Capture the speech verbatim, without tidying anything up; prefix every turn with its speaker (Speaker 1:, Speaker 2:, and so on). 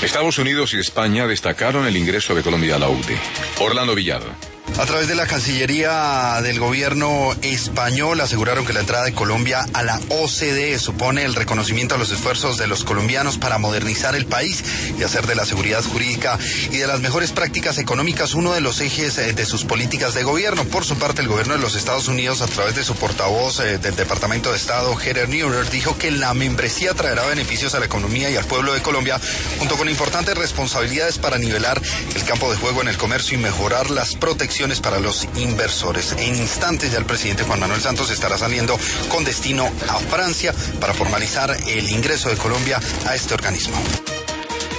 Speaker 1: Estados Unidos y España destacaron el ingreso de Colombia a la U T I. Orlando Villado.
Speaker 2: A través de la Cancillería del gobierno español aseguraron que la entrada de Colombia a la O C D E supone el reconocimiento a los esfuerzos de los colombianos para modernizar el país y hacer de la seguridad jurídica y de las mejores prácticas económicas uno de los ejes de sus políticas de gobierno. Por su parte, el gobierno de los Estados Unidos, a través de su portavoz eh, del Departamento de Estado, Heather Nauert, dijo que la membresía traerá beneficios a la economía y al pueblo de Colombia, junto con importantes responsabilidades para nivelar el campo de juego en el comercio y mejorar las protecciones para los inversores. En instantes ya el presidente Juan Manuel Santos estará saliendo con destino a Francia para formalizar el ingreso de Colombia a este organismo.